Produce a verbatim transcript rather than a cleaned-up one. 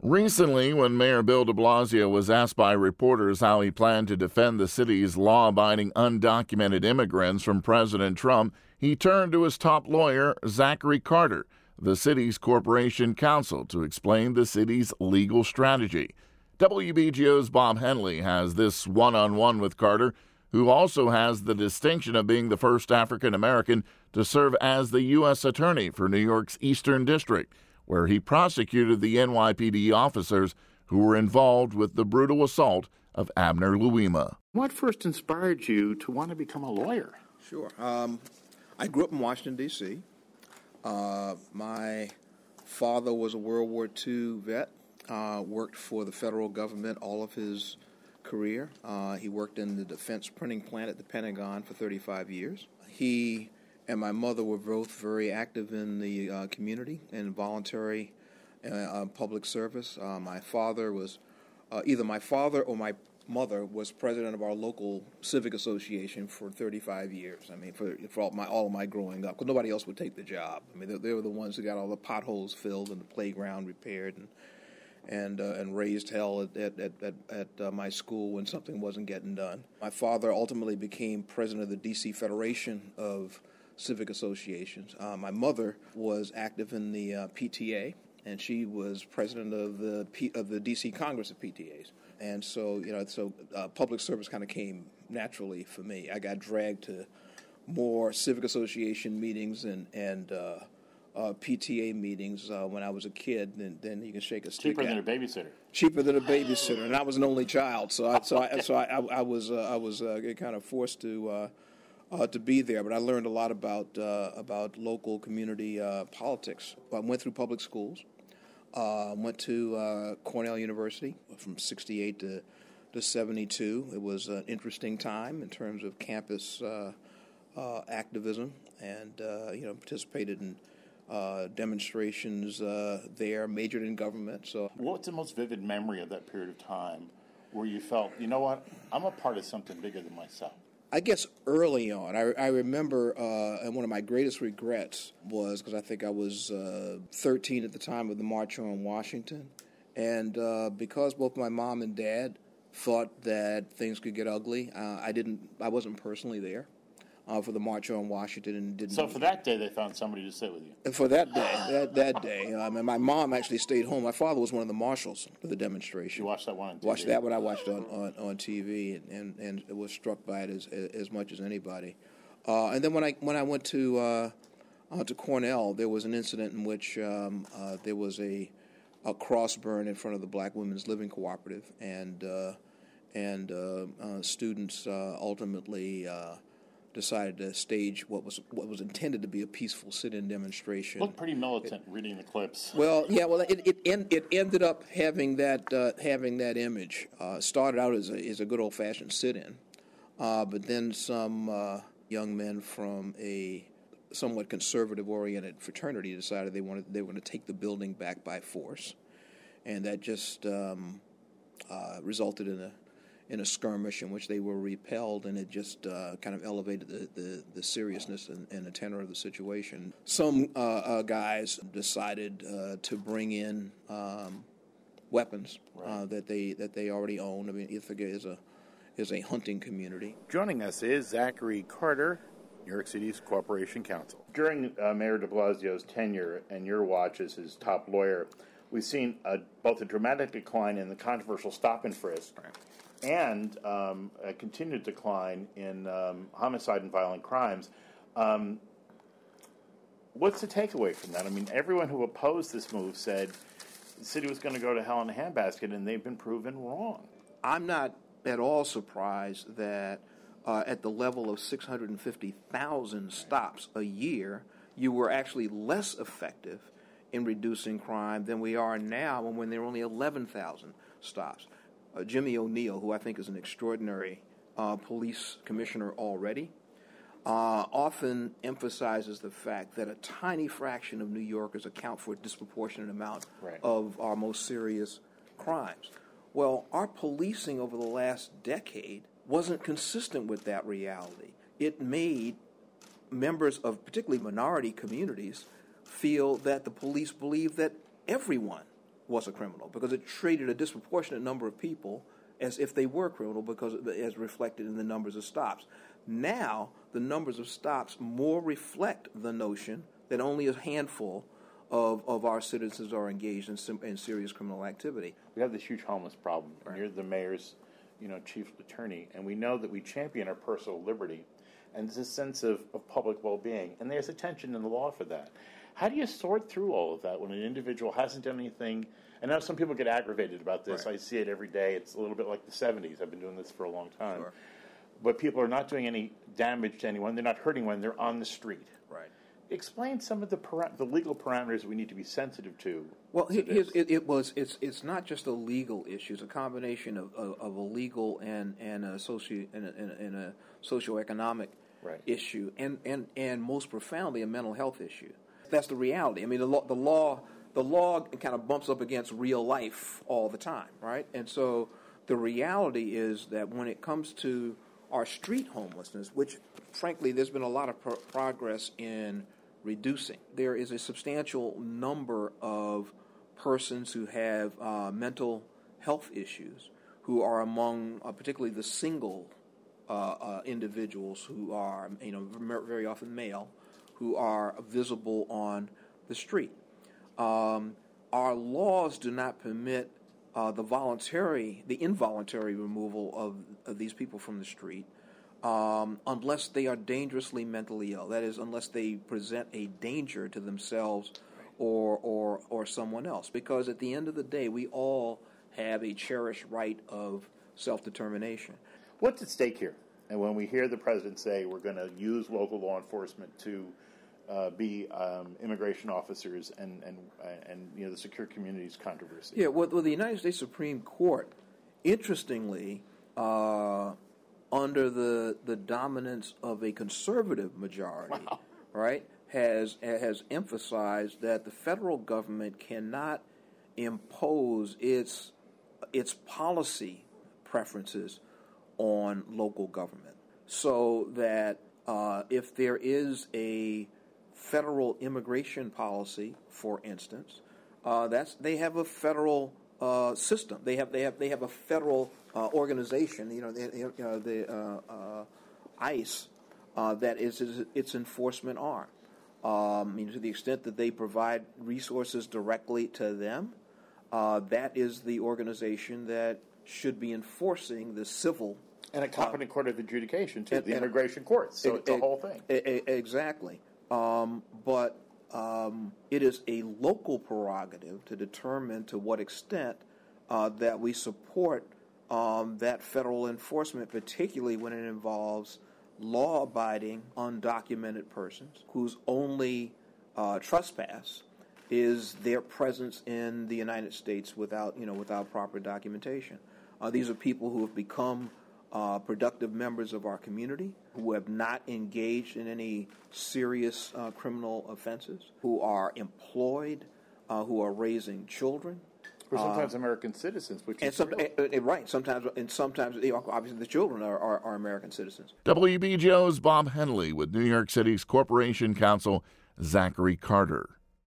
Recently, when Mayor Bill de Blasio was asked by reporters how he planned to defend the city's law-abiding undocumented immigrants from President Trump, he turned to his top lawyer, Zachary Carter, the city's corporation counsel, to explain the city's legal strategy. W B G O's Bob Henley has this one-on-one with Carter, who also has the distinction of being the first African-American to serve as the U S Attorney for New York's Eastern District, where he prosecuted the N Y P D officers who were involved with the brutal assault of Abner Louima. What first inspired you to want to become a lawyer? Sure. Um, I grew up in Washington, D C Uh, my father was a World War Two vet, uh, worked for the federal government all of his career. Uh, he worked in the defense printing plant at the Pentagon for thirty-five years. He and my mother were both very active in the uh, community and voluntary uh, uh, public service. Uh, my father was, uh, either my father or my mother was president of our local civic association for thirty-five years. I mean, for, for all, my, all of my growing up, because nobody else would take the job. I mean, they, they were the ones who got all the potholes filled and the playground repaired and and uh, and raised hell at at at, at uh, my school when something wasn't getting done. My father ultimately became president of the D C Federation of Civic Associations. Uh, my mother was active in the uh, P T A, and she was president of the P- of the D C Congress of P T As. And so, you know, so uh, public service kind of came naturally for me. I got dragged to more civic association meetings and and uh, uh, P T A meetings uh, when I was a kid. Then then you can shake a stick. Cheaper at. than a babysitter. Cheaper than a babysitter, and I was an only child, so I so I so I, I, I was uh, I was uh, kind of forced to. Uh, Uh, to be there, but I learned a lot about uh, about local community uh, politics. I went through public schools, uh, went to uh, Cornell University from sixty-eight to, to seventy-two. It was an interesting time in terms of campus uh, uh, activism, and uh, you know participated in uh, demonstrations uh, there, majored in government. So, what's the most vivid memory of that period of time where you felt, you know what, I'm a part of something bigger than myself? I guess early on, I, I remember, uh, and one of my greatest regrets was, because I think I was uh, thirteen at the time of the March on Washington, and uh, because both my mom and dad thought that things could get ugly, uh, I didn't, I wasn't personally there uh, for the March on Washington, and didn't. So for that day, they found somebody to sit with you. For that day, that that day, um, and my mom actually stayed home. My father was one of the marshals for the demonstration. You watched that one on T V? Watched that one. I watched on, on, on T V, and, and, and was struck by it as as much as anybody. Uh, and then when I when I went to uh, uh, to Cornell, there was an incident in which um, uh, there was a a cross burn in front of the Black Women's Living Cooperative, and uh, and uh, uh, students uh, ultimately. Uh, decided to stage what was what was intended to be a peaceful sit-in demonstration. Looked pretty militant it, reading the clips. Well, yeah, well, it it, en- it ended up having that uh, having that image. Uh, started out as a as a good old-fashioned sit-in, uh, but then some uh, young men from a somewhat conservative-oriented fraternity decided they wanted they were going to take the building back by force, and that just um, uh, resulted in a. in a skirmish in which they were repelled, and it just uh, kind of elevated the, the, the seriousness and, and the tenor of the situation. Some uh, uh, guys decided uh, to bring in um, weapons right. uh, that they that they already own. I mean, Ithaca is a is a hunting community. Joining us is Zachary Carter, New York City's Corporation Counsel. During uh, Mayor de Blasio's tenure and your watch as his top lawyer, we've seen a, both a dramatic decline in the controversial stop and frisk. Right. And um, a continued decline in um, homicide and violent crimes. Um, what's the takeaway from that? I mean, everyone who opposed this move said the city was going to go to hell in a handbasket, and they've been proven wrong. I'm not at all surprised that uh, at the level of six hundred fifty thousand stops a year, you were actually less effective in reducing crime than we are now when there are only eleven thousand stops. Uh, Jimmy O'Neill, who I think is an extraordinary uh, police commissioner already, uh, often emphasizes the fact that a tiny fraction of New Yorkers account for a disproportionate amount right. of our most serious crimes. Well, our policing over the last decade wasn't consistent with that reality. It made members of particularly minority communities feel that the police believed that everyone was a criminal because it treated a disproportionate number of people as if they were criminal because as reflected in the numbers of stops. Now, the numbers of stops more reflect the notion that only a handful of, of our citizens are engaged in, sim- in serious criminal activity. We have this huge homeless problem, and Right. you're the mayor's, you know, chief attorney, and we know that we champion our personal liberty and there's a sense of, of public well-being, and there's a tension in the law for that. How do you sort through all of that when an individual hasn't done anything? I know some people get aggravated about this. Right. I see it every day. It's a little bit like the seventies. I've been doing this for a long time. Sure. But people are not doing any damage to anyone. They're not hurting anyone. They're on the street. Right. Explain some of the para- the legal parameters that we need to be sensitive to. Well, to it, this. it, it was it's it's not just a legal issue; it's a combination of, of, of a legal and and a socio and a, and a, and a socioeconomic Right. issue, and, and and most profoundly a mental health issue. That's the reality. I mean, the law the law the law kind of bumps up against real life all the time, right? And so the reality is that when it comes to our street homelessness, which frankly there's been a lot of pro- progress in reducing, there is a substantial number of persons who have uh, mental health issues who are among uh, particularly the single uh, uh, individuals who are, you know, very often male, who are visible on the street. Um, our laws do not permit uh, the voluntary, the involuntary removal of, of these people from the street um, unless they are dangerously mentally ill. That is, unless they present a danger to themselves or or or someone else. Because at the end of the day, we all have a cherished right of self-determination. What's at stake here? And when we hear the president say we're going to use local law enforcement to uh, be um, immigration officers and, and, and you know, the secure communities controversy. Yeah, well, well the United States Supreme Court, interestingly, uh, under the the dominance of a conservative majority, Wow. right, has has emphasized that the federal government cannot impose its its policy preferences on local government, so that uh, if there is a federal immigration policy, for instance, uh, that's they have a federal uh, system. They have they have they have a federal uh, organization. You know, they, you know the uh, uh, ICE uh, that is, is its enforcement arm. Um, I mean, to the extent that they provide resources directly to them, uh, that is the organization that should be enforcing the civil And a competent uh, court of adjudication, too, and, the and, immigration courts. So it, it's a it, whole thing. It, exactly. Um, but um, it is a local prerogative to determine to what extent uh, that we support um, that federal enforcement, particularly when it involves law-abiding, undocumented persons whose only uh, trespass is their presence in the United States without, you know, without proper documentation. Uh, these are people who have become uh, productive members of our community, who have not engaged in any serious uh, criminal offenses, who are employed, uh, who are raising children. Or sometimes uh, American citizens, which and is some, real. and, and right. Sometimes, and sometimes, you know, obviously, the children are, are, are American citizens. W B G O's Bob Henley with New York City's Corporation Counsel Zachary Carter.